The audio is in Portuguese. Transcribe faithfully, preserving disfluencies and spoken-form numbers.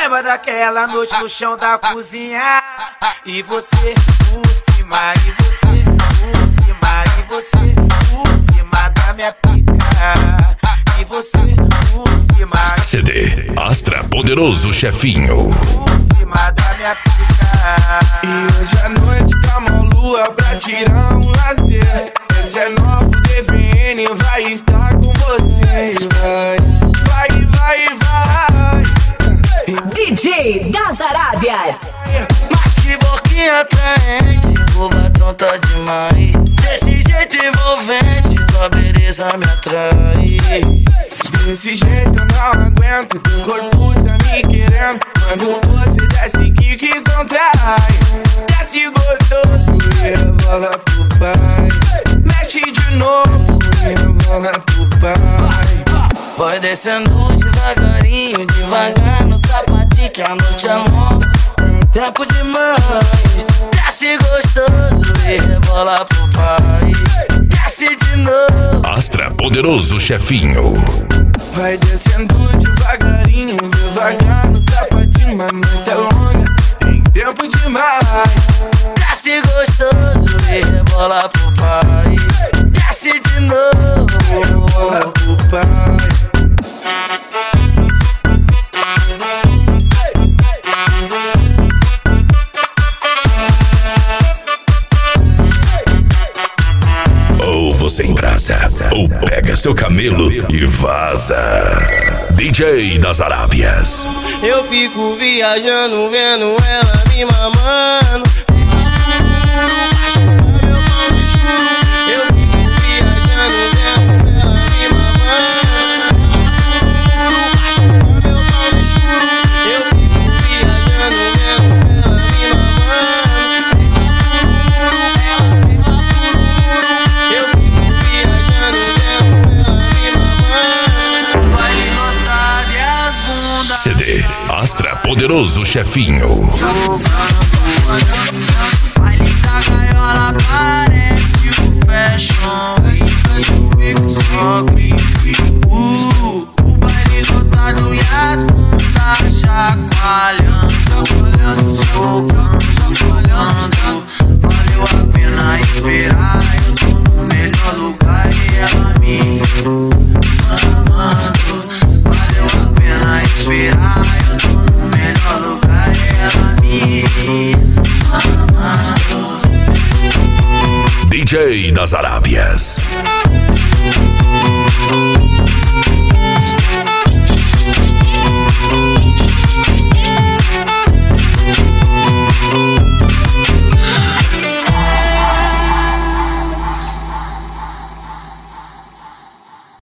Lembra daquela noite no chão da cozinha? E você por cima, e você por cima, e você por cima da minha pica. E você por cima. C D Astra Poderoso Chefinho. Por cima da minha pica. E hoje à noite tá uma lua pra tirar um lazer. Esse é novo D V N, vai estar com você. Vai, vai, vai, vai. D J das Arábias. Mas que boquinha atraente, o batom tá demais. Desse jeito envolvente, tua beleza me atrai. Desse jeito eu não aguento, teu corpo tá me querendo. Quando você desce que que contrai, desce gostoso e rebola pro pai. Mexe de novo e rebola pro pai. Vai descendo devagarinho, devagar no sapatinho, que a noite é longa, tem tempo demais. Desce gostoso e rebola pro pai. Desce de novo. Astra Poderoso Chefinho. Vai descendo devagarinho, devagar no sapatinho, mas a noite é longa, tem tempo demais. Desce gostoso e rebola pro pai. Desce de novo. Rebola pro pai. Ou você embrasa, ou pega seu camelo e vaza. D J das Arábias. Eu fico viajando, vendo ela me mamando. Eu fico viajando, vendo ela me mamando. Eu fico viajando, vendo ela me mamando. Eu fico viajando, vendo ela me mamando. Baile lotado e as bundas. C D Astra Poderoso Chefinho. Baile da gaiola parece o fashion. Só grife. Uh, o baile lotado e as bundas chacoalhando, chacoalhando, socando, chacoalhando. Valeu a pena esperar, eu tô no melhor lugar e ela me amando. Valeu a pena esperar, eu tô no melhor lugar e ela me amando. D J das Arábias.